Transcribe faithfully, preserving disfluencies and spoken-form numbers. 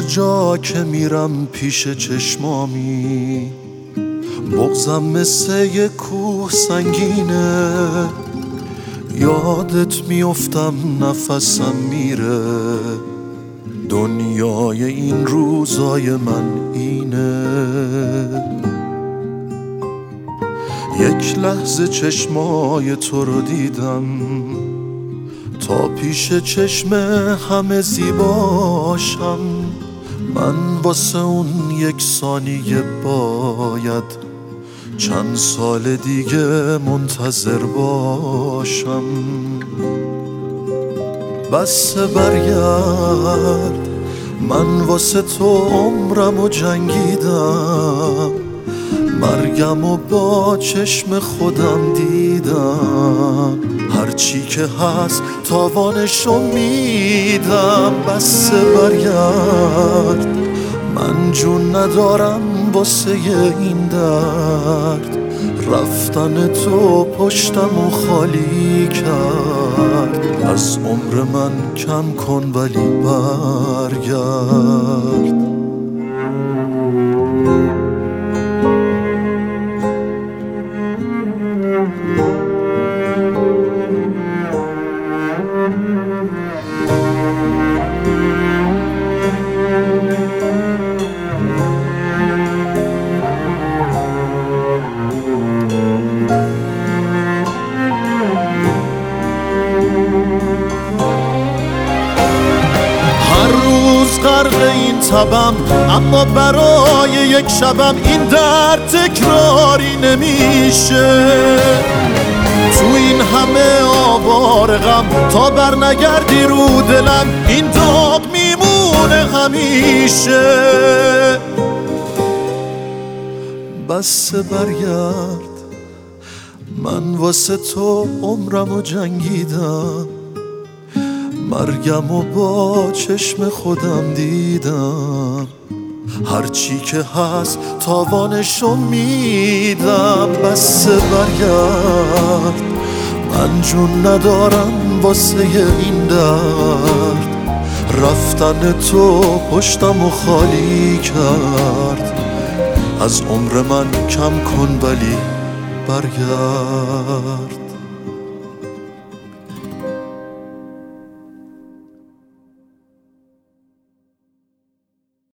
جا که میرم پیش چشمامی، بغضم مثل یه کوه سنگینه. یادت میافتم نفسم میره، دنیای این روزای من اینه. یک لحظه چشمای تو رو دیدم، تا پیش چشم همه زیباشم. من واسه اون یک ثانیه باید چند سال دیگه منتظر باشم. بس برگرد، من واسه تو عمرمو جنگیدم، مرگم و با چشم خودم دیدم. هرچی که هست تاوانشو میدم. بس برگرد، من جون ندارم واسه این درد. رفتن تو پشتمو خالی کرد، از عمر من کم کن ولی برگرد. غرق این تبم، اما برای یک شبم این درد تکراری نمیشه. تو این همه آوار غم تا بر نگردی رو دلم، این داغ میمونه همیشه. بس برگرد، من واسه تو عمرمو جنگیدم، مرگم و با چشم خودم دیدم. هرچی که هست تاوانشو میدم. بس برگرد، من جون ندارم واسه این درد. رفتن تو پشتمو خالی کرد، از عمر من کم کن ولی برگرد.